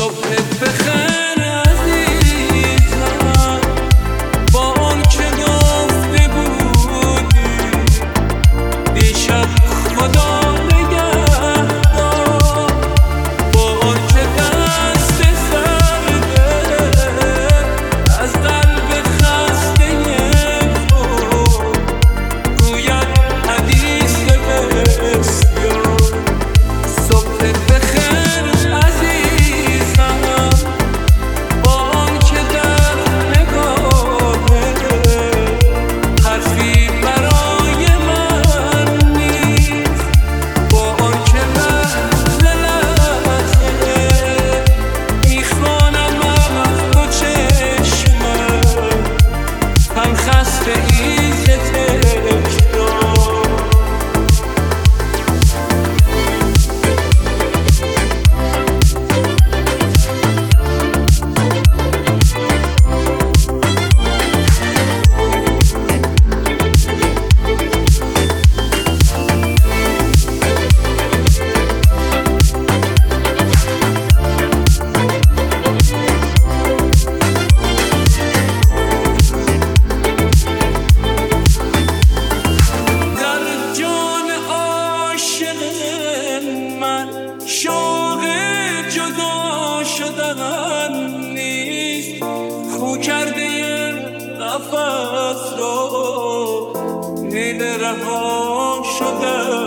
صبح بخیر عزیزم، با آن که گفته بودی دیشب خدا نگهدار، با آن که دست سرده از قلب خسته تو گوید حدیث بسیار. صبح بخیر عزیزم، با آن که در نگاهت حرفی برای من نیست، با آن که لحظه لحظه میخوانم از دو چشمت هم خسته ای ز تکرار. شوق جدا شدن نیست، خو کرده قفس را نیل رها شدن